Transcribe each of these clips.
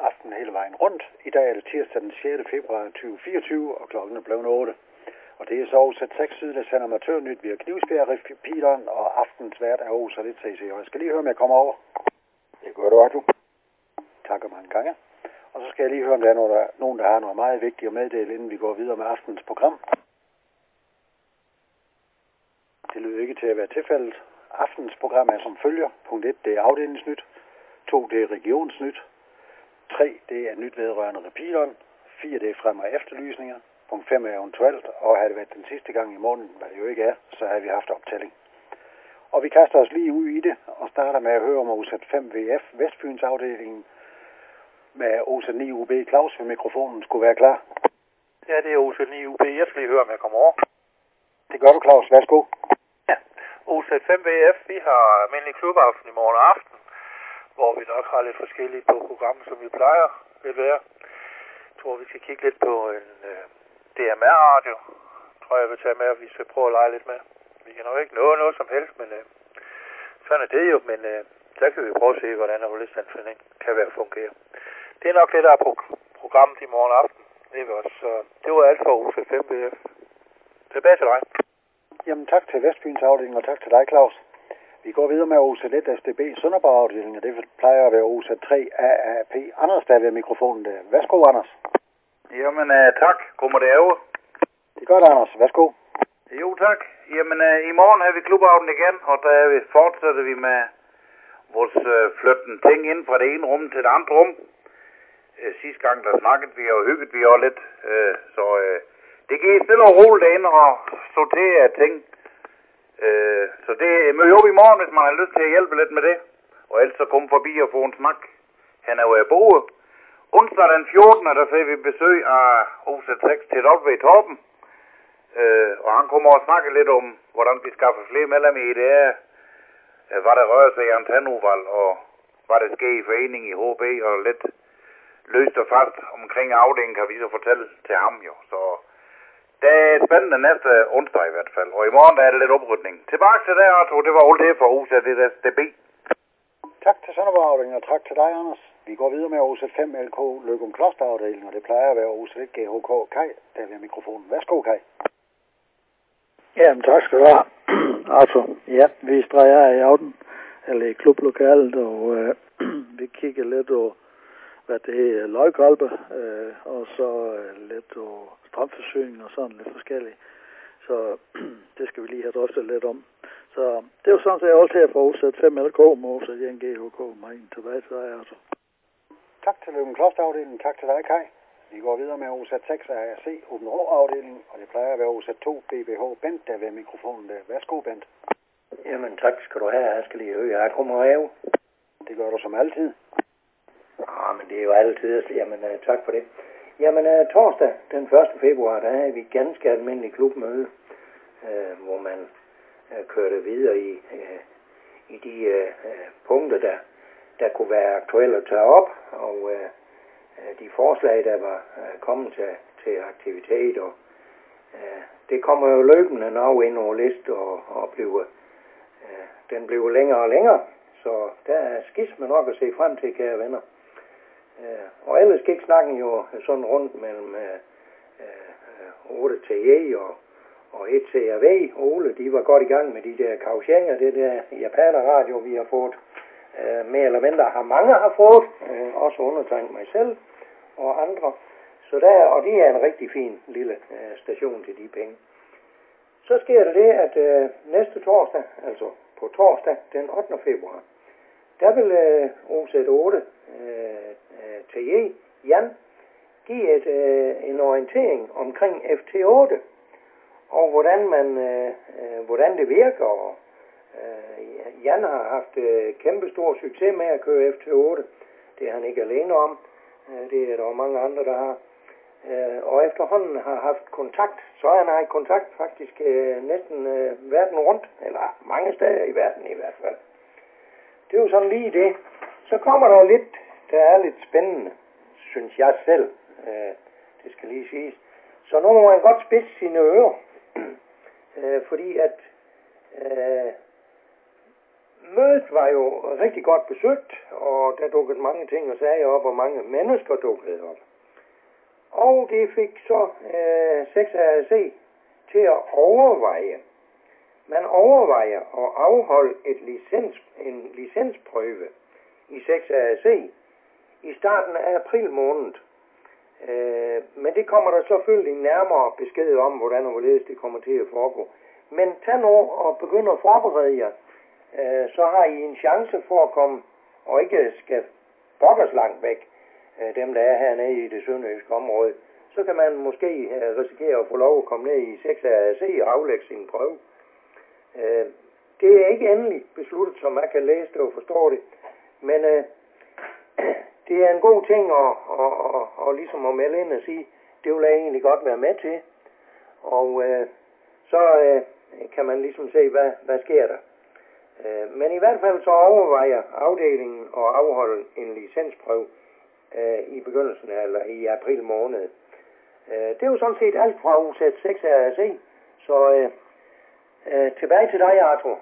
aften hele vejen rundt. I dag er det tirsdag den 6. februar 2024, og klokken er blevet 8. Og det er så også et 6 sydlig sender amatørnyt via Knivsbjerg, Repeateren, og aftens vært er også lidt CC. Og jeg skal lige høre, om jeg kommer over. Det gør du, du. Tak mange gange. Og så skal jeg lige høre, om der er nogen, der har noget meget vigtigt at meddele, inden vi går videre med aftens program. Det lyder ikke til at være tilfældet. Aftens program er som følger. Punkt 1, det er afdelingsnyt. 2, det er regionsnyt. 3, det er nyt vedrørende Repeateren. 4, det er frem- og efterlysninger. Punkt 5 er eventuelt, og havde det været den sidste gang i morgen, hvad det jo ikke er, så havde vi haft optælling. Og vi kaster os lige ud i det, og starter med at høre om OZ 5 VF Vestfyns afdelingen med OZ 9 UB. Claus ved mikrofonen skulle være klar. Ja, det er OZ 9 UB. Jeg skal lige høre, om jeg kommer over. Det gør du, Claus. Værsgo. Ja, OZ 5 VF, vi har almindelig klubaften i morgen aften, hvor vi nok har lidt forskelligt på programmet, som vi plejer at være. Jeg tror, vi skal kigge lidt på en DMR-radio. Tror jeg vil tage med, og vi skal prøve at lege lidt med. Vi kan nok ikke nå noget som helst, men sådan er det jo. Men der kan vi prøve at se, hvordan overlistandsfinding kan være fungere. Det er nok det, der er på programmet i morgen aften. Ikke også? Så det var alt for OZ 5 VF. Tilbage til dig. Jamen tak til Vestfyns afdeling, og tak til dig, Claus. Vi går videre med OZ 1 SDB Sønderborg afdelingen, og det plejer at være OZ 3 AAP. Anders, der er ved mikrofonen der. Værsgo, Anders. Jamen, tak. Kommer det over? Det er godt, Anders. Værsgo. Jo, tak. Jamen, i morgen har vi klubaften igen, og der fortsætter vi med vores flytten ting ind fra det ene rum til det andet rum. Sidste gang, der snakkede vi og hyggede vi også lidt, så det giver stille og roligt derinde og sortere ting. Så det møder op i morgen, hvis man har lyst til at hjælpe lidt med det. Og ellers så kom forbi og få en snak. Han er jo i Boe. Onsdag den 14. der får vi besøg af OZ 6 til W Torben. Og han kommer og snakke lidt om, hvordan vi skaffer flere medlemmer i det her. Hvad der rører sig i antenneuvalg, og hvad der sker i foreningen i HB, og lidt løst og fast omkring afdelingen kan vi så fortælle til ham jo. Så det er spændende næste onsdag i hvert fald. Og i morgen der er det lidt oprydning. Tilbage til det, Arthur. Det var alt det for OZ SDB. Tak til Sønderborg afdelingen, og tak til dig, Anders. Vi går videre med OZ 5 LK Løgum Kloster afdelingen, og det plejer at være OZ 1 GHK Kai, der ved mikrofonen. Værsgo, Kai. Jamen, tak skal du have, Arthur. Ja, vi streger i aften, eller i klublokalet, og vi kigger lidt på, hvad det hedder, løgkolbe, og så lidt på strømforsyning og sådan lidt forskelligt. Så det skal vi lige have drøftet lidt om. Så det er jo sådan set alt her for OZ 5 LK med OZ 1 GHK med en tilbage til dig, Arthur. Tak til Løgum Kloster afdelingen, tak til dig, Kai. Vi går videre med OZ 6 ARC Åben Rå afdelingen, og det plejer at være OZ 2 BBH Bent, der ved mikrofonen der. Værsgo, Bent. Jamen tak skal du have, jeg skal lige høre, jeg kommer af. Det gør du som altid. Men det er jo altid, jamen tak for det. Jamen torsdag den 1. februar, der er vi ganske almindelig klubmøde, hvor man kørte videre i de punkter, der kunne være aktuelle at tage op, og de forslag, der var kommet til aktivitet, og det kommer jo løbende nok ind over list, og den bliver længere og længere, så der er skisme nok at se frem til, kære venner. Og ellers gik snakken jo sådan rundt mellem 8 TE og 1 CRV. Ole, de var godt i gang med de der kausjenger, det der japaner-radio, vi har fået. Mere eller mindre har mange har fået, også undertegnet mig selv og andre. Så og det er en rigtig fin lille station til de penge. Så sker der det, at næste torsdag, altså på torsdag den 8. februar, der vil OZ 8 TE Jan give en orientering omkring FT8 og hvordan det virker. Og Jan har haft kæmpe stor succes med at køre FT8. Det er han ikke alene om. Det er der mange andre, der har. Og efterhånden har haft kontakt, så han har kontakt faktisk næsten verden rundt, eller mange steder i verden i hvert fald. Det er jo sådan lige det. Så kommer der lidt, der er lidt spændende, synes jeg selv. Det skal lige siges. Så nu må man godt spidse sine ører, fordi at mødet var jo rigtig godt besøgt, og der dukkede mange ting og sager op, og mange mennesker dukkede op. Og det fik så 6RC til at overveje. Man overvejer at afholde en licensprøve i 6RC i starten af april måned. Men det kommer der selvfølgelig nærmere besked om, hvordan og hvorledes det kommer til at foregå. Men tag nu og begynd at forberede jer. Så har I en chance for at komme, og ikke skal pokkers langt væk, dem der er hernede i det sønderjyske område. Så kan man måske risikere at få lov at komme ned i 6RC og aflægge sin prøve. Det er ikke endeligt besluttet, så man kan læse det og forstå det. Men det er en god ting at ligesom at melde ind og sige, det vil jeg egentlig godt være med til. Og så kan man ligesom se, hvad sker der. Men i hvert fald så overvejer afdelingen at afholde en licensprøve i begyndelsen eller i april måned. Det er jo sådan set alt fra udsat 6RC. Så tilbage til dig, Arthur.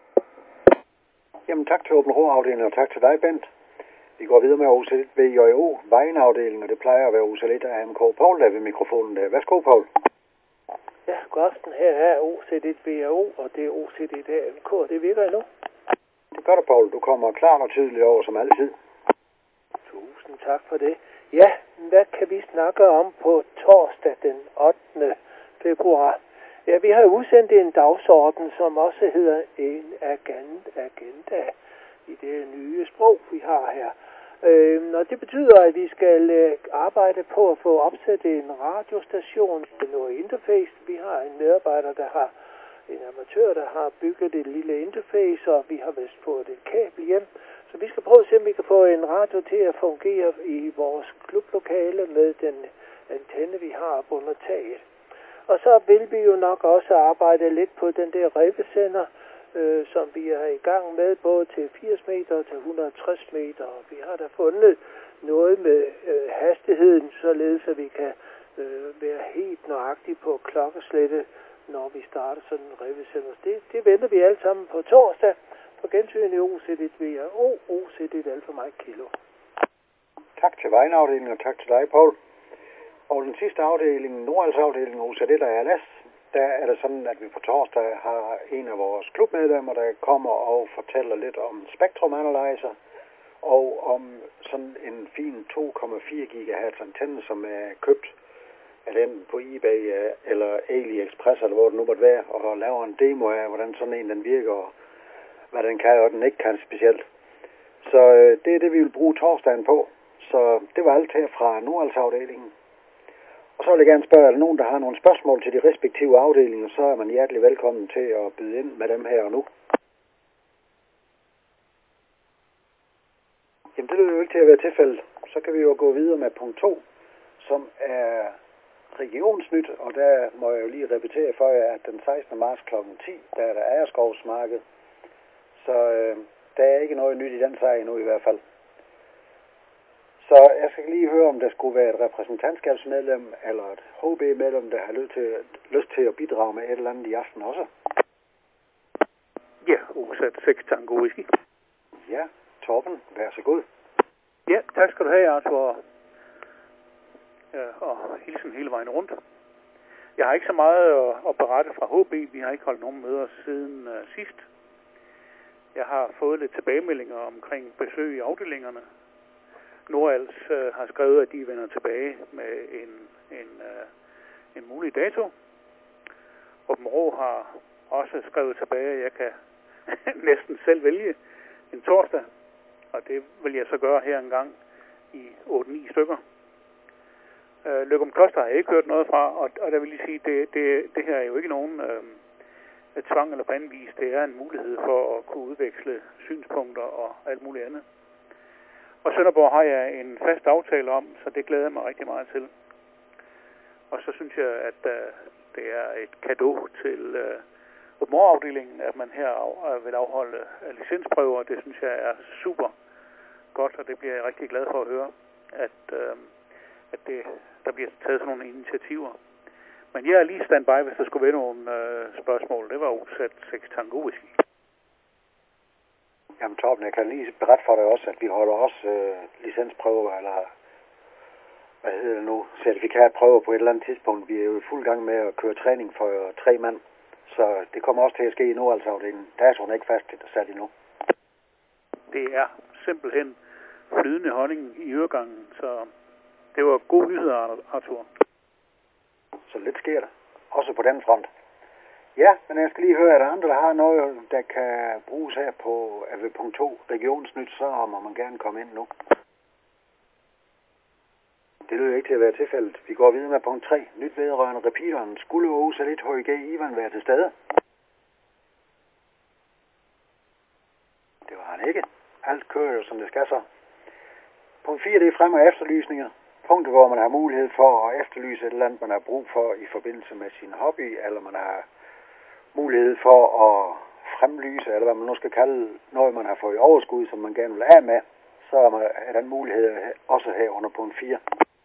Jamen tak til Åben Rå-afdelingen, og tak til dig, Bent. Vi går videre med OC1 VJO, Vejenafdelingen, og det plejer at være OC1 af AMK. Poul der ved mikrofonen der. Værsgo, Poul. Ja, god aften. Her er OC1 VJO, og det er OC1 af AMK, og det virker endnu. Det gør det, Poul. Du kommer klart og tydeligt over, som altid. Tusind tak for det. Ja, hvad kan vi snakke om på torsdag den 8. februar? Ja, vi har udsendt en dagsorden, som også hedder en agenda i det nye sprog, vi har her. Og det betyder, at vi skal arbejde på at få opsat en radiostation med noget interface. Vi har en medarbejder, en amatør, der har bygget et lille interface, og vi har vist fået et kabel hjem. Så vi skal prøve at se, om vi kan få en radio til at fungere i vores klublokale med den antenne, vi har under taget. Og så vil vi jo nok også arbejde lidt på den der revesender, som vi er i gang med, både til 80 meter og til 160 meter. Og vi har da fundet noget med hastigheden, således at vi kan være helt nøjagtige på klokkeslættet, når vi starter sådan en revesender. Det venter vi alle sammen på torsdag på gensyn i OC1 VJO, OC1 Alfa Mike Kilo. Tak til Vejenafdelingen, og tak til dig, Poul. Og den sidste afdeling, Nordalsafdelingen OC1 og RLS, der er det sådan, at vi på torsdag har en af vores klubmedlemmer, der kommer og fortæller lidt om Spectrum Analyzer, og om sådan en fin 2,4 GHz antenne, som er købt af den på eBay eller AliExpress, eller hvor det nu måtte være, og laver en demo af, hvordan sådan en den virker, og hvad den kan, og den ikke kan specielt. Så det er det, vi vil bruge torsdagen på. Så det var alt her fra Nordalsafdelingen. Og så vil jeg gerne spørge, er der nogen, der har nogle spørgsmål til de respektive afdelinger, så er man hjertelig velkommen til at byde ind med dem her og nu. Jamen det lyder jo ikke til at være tilfældet. Så kan vi jo gå videre med punkt 2, som er regionsnyt, og der må jeg jo lige repetere for jer, at den 16. marts kl. 10, der er der Agerskovsmarked. Så der er ikke noget nyt i den sag endnu i hvert fald. Så jeg skal lige høre, om der skulle være et repræsentantskabsmedlem eller et HB-medlem, der har lyst til at bidrage med et eller andet i aften også. Ja, OSAT 6 Tango Whisky. Ja, Torben, vær så god. Ja, tak skal du have, Arthur. Og hilsen hele vejen rundt. Jeg har ikke så meget at berette fra HB. Vi har ikke holdt nogen møder siden sidst. Jeg har fået lidt tilbagemeldinger omkring besøg i afdelingerne. Nordals har skrevet, at de vender tilbage med en mulig dato. Åben Rå har også skrevet tilbage, at jeg kan næsten selv vælge en torsdag. Og det vil jeg så gøre her en gang i 8-9 stykker. Løgum Kloster har jeg ikke hørt noget fra, og der vil jeg sige, det her er jo ikke nogen tvang eller på anden vis. Det er en mulighed for at kunne udveksle synspunkter og alt muligt andet. Og Sønderborg har jeg en fast aftale om, så det glæder jeg mig rigtig meget til. Og så synes jeg, at det er et cadeau til morgenafdelingen, at man her vil afholde licensprøver. Det synes jeg er super godt, og det bliver jeg rigtig glad for at høre, at der bliver taget sådan nogle initiativer. Men jeg er lige standby, hvis der skulle være nogle spørgsmål. Det var OSAT 6 Tango Whisky. Jamen Torben, jeg kan lige berette for dig også, at vi holder også licensprøver, eller hvad hedder det nu, certifikatprøver på et eller andet tidspunkt. Vi er jo i fuld gang med at køre træning for 3 mand, så det kommer også til at ske i Nordalsafdelingen. Datoen er ikke sat endnu. Det er simpelthen flydende honning i øregangen, så det var gode nyheder, Arthur. Så lidt sker der, også på den front. Ja, men jeg skal lige høre, at der andre, der har noget, der kan bruges her på ved punkt 2, regionsnyt, så må man gerne komme ind nu. Det lyder ikke til at være tilfældet. Vi går videre med punkt 3, nyt vedrørende repeateren. Skulle Aarhus Elite HIG Ivan være til stede? Det var han ikke. Alt kører jo, som det skal så. Punkt 4, det er frem- og efterlysninger. Punktet, hvor man har mulighed for at efterlyse et eller andet, man har brug for i forbindelse med sin hobby, eller man har mulighed for at fremlyse, eller hvad man nu skal kalde noget, man har fået i overskud, som man gerne vil af med, så er den mulighed også her under punkt 4.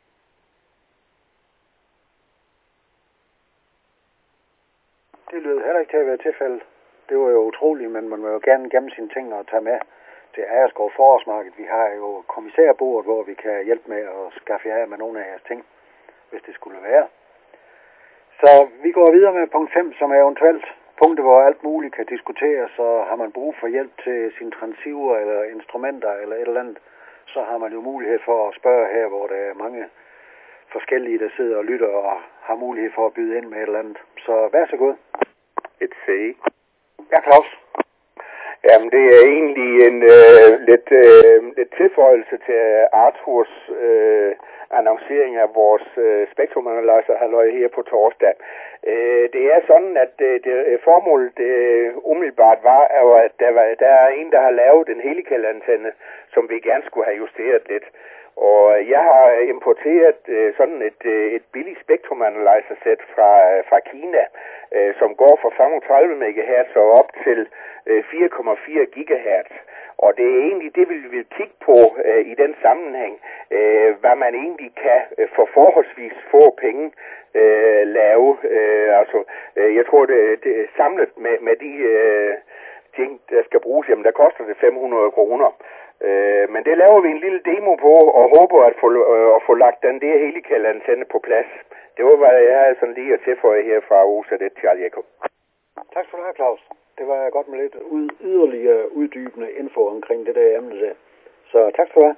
Det lyder heller ikke til at være tilfældet. Det var jo utroligt, men man må jo gerne gemme sine ting og tage med til Agerskov Forårsmarked. Vi har jo kommissærbordet, hvor vi kan hjælpe med at skaffe jer med nogle af jeres ting, hvis det skulle være. Så vi går videre med punkt 5, som er eventuelt punkter, hvor alt muligt kan diskuteres, så har man brug for hjælp til sine transceiver eller instrumenter eller et eller andet, så har man jo mulighed for at spørge her, hvor der er mange forskellige, der sidder og lytter og har mulighed for at byde ind med et eller andet. Så vær så god. Et sag. Ja, Claus. Jamen, det er egentlig en lidt tilføjelse til Arthurs annoncering af vores Spectrum Analyzer halløj her på torsdag. Det er sådan, at formålet umiddelbart var, at der er en, der har lavet en helikalantenne, som vi gerne skulle have justeret lidt. Og jeg har importeret sådan et billigt Spectrum Analyzer sæt fra Kina, som går fra 35 MHz og op til 4,4 GHz. Og det er egentlig det, vi vil kigge på i den sammenhæng, hvad man egentlig kan for forholdsvis få penge lave. Jeg tror, det er samlet med de ting, der skal bruges, jamen der koster det 500 kroner. Men det laver vi en lille demo på, og håber at få lagt den der helikalantenne på plads. Det var, hvad jeg havde sådan lige at tilføje her fra Aarhus af det til Jakob. Tak skal du have, Claus. Det var godt med lidt yderligere uddybende info omkring det der emne der. Så tak skal du have.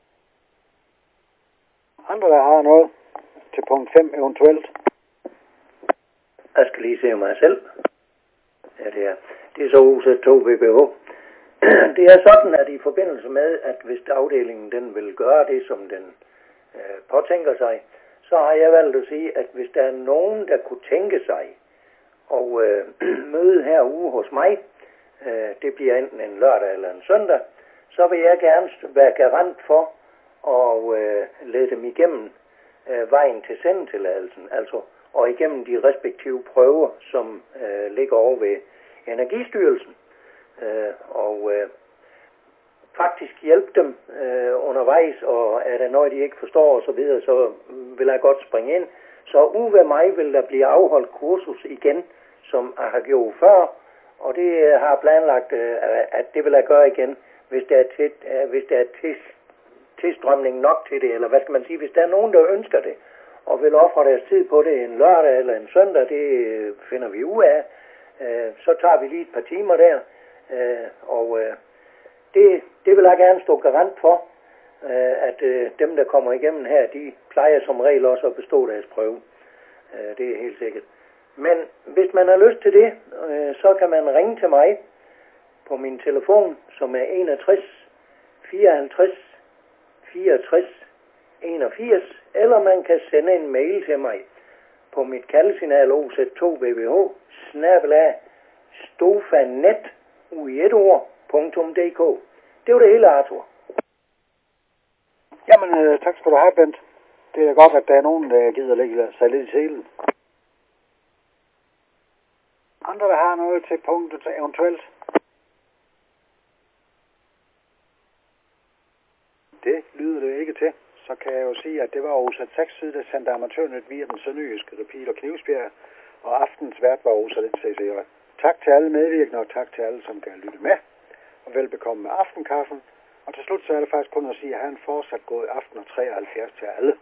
Andre, der har noget til punkt 5 eventuelt? Jeg skal lige se mig selv. Ja, det er så huset 2 BBH. Det er sådan, at i forbindelse med, at hvis afdelingen den vil gøre det, som den påtænker sig, så har jeg valgt at sige, at hvis der er nogen, der kunne tænke sig at møde herude hos mig, det bliver enten en lørdag eller en søndag, så vil jeg gerne være garant for at lede dem igennem vejen til sendetilladelsen, altså og igennem de respektive prøver, som ligger over ved Energistyrelsen. Og faktisk hjælpe dem undervejs, og er der noget, de ikke forstår og så videre, så vil jeg godt springe ind. Så ude ved mig vil der blive afholdt kursus igen, som jeg har gjort før, og det har planlagt, at det vil jeg gøre igen, hvis der er tilstrømning nok til det, eller hvad skal man sige, hvis der er nogen, der ønsker det, og vil ofre deres tid på det en lørdag eller en søndag, det finder vi ud af. Så tager vi lige et par timer der, og det vil jeg gerne stå garant for, at dem, der kommer igennem her, de plejer som regel også at bestå deres prøve. Det er helt sikkert. Men hvis man har lyst til det, så kan man ringe til mig på min telefon, som er 61 54 64 81, eller man kan sende en mail til mig på mit kaldesignal OZ2BBH /stofanet.dk. Det var det hele, Arthur. Jamen, tak skal du have, Bent. Det er godt, at der er nogen, der gider lægge sig lidt i selen. Andre, der har noget til punktet eventuelt? Det lyder det ikke til. Så kan jeg jo sige, at det var Osat 6 side, der sendte amatørnet via den sønderjyske repeater Knivsbjerg, og aftens vært var Osat 1 CCJ. Tak til alle medvirkende, og tak til alle, som kan lytte med. og velbekomme med aftenkaffen. Og til slut så er det faktisk kun at sige, at have en fortsat god aften og 73 til alle.